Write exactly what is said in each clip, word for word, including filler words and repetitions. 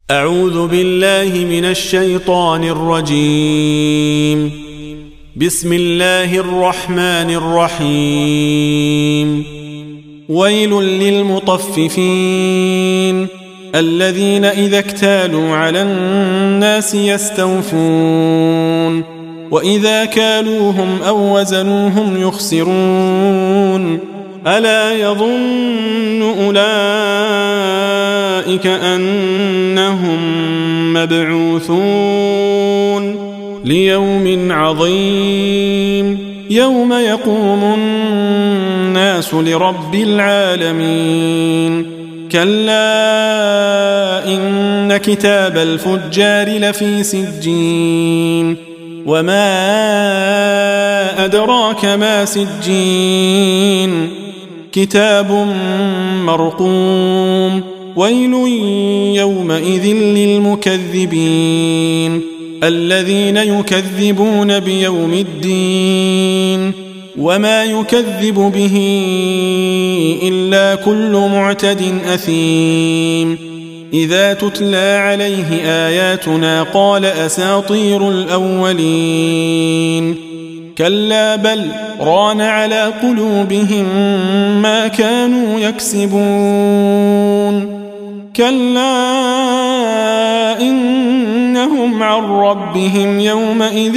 أعوذ بالله من الشيطان الرجيم. بسم الله الرحمن الرحيم. ويل للمطففين الذين إذا اكتالوا على الناس يستوفون وإذا كالوهم أو وزنوهم يخسرون ألا يظن أولئك أنهم مبعوثون ليوم عظيم يوم يقوم الناس لرب العالمين. كلا إن كتاب الفجار لفي سجين وما أدراك ما سجين كتاب مرقوم. ويل يومئذ للمكذبين الذين يكذبون بيوم الدين وما يكذب به إلا كل معتد أثيم. إذا تتلى عليه آياتنا قال أساطير الأولين. كلا بل ران على قلوبهم ما كانوا يكسبون. كلا إنهم عن ربهم يومئذ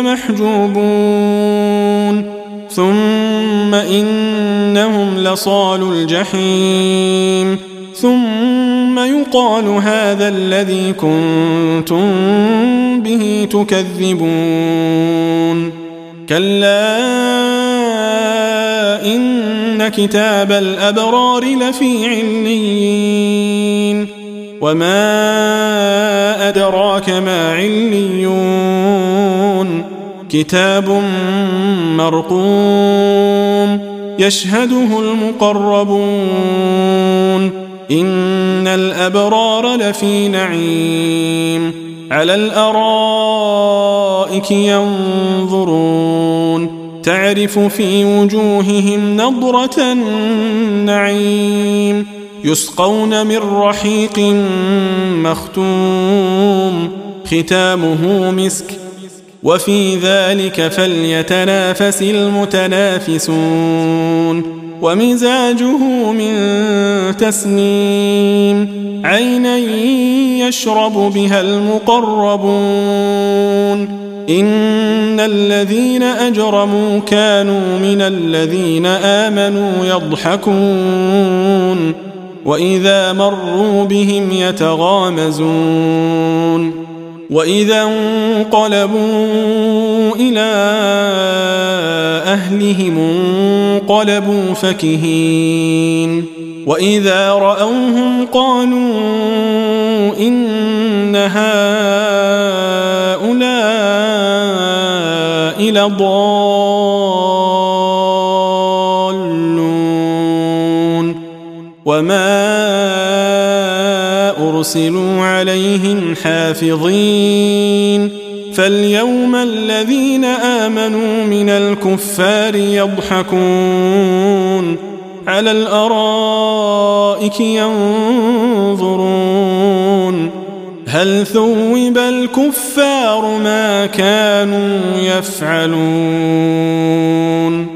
لمحجوبون ثم إنهم لصالوا الجحيم ثم يقال هذا الذي كنتم به تكذبون. كلا إن كتاب الأبرار لفي عليين وما أدراك ما عليون كتاب مرقوم يشهده المقربون. إن الأبرار لفي نعيم على الأرائك ينظرون تعرف في وجوههم نضرة النعيم يسقون من رحيق مختوم ختامه مسك وفي ذلك فليتنافس المتنافسون. ومزاجه من تسنيم عينا يشرب بها المقربون. إن الذين أجرموا كانوا من الذين آمنوا يضحكون وإذا مروا بهم يتغامزون. وإذا انقلبوا إلى أهلهم انقلبوا فكهين. وإذا رأوهم قالوا إن هؤلاء لضالون وما أرسلوا عليهم حافظين. فاليوم الذين آمنوا من الكفار يضحكون على الأرائك ينظرون هل ثوب الكفار ما كانوا يفعلون.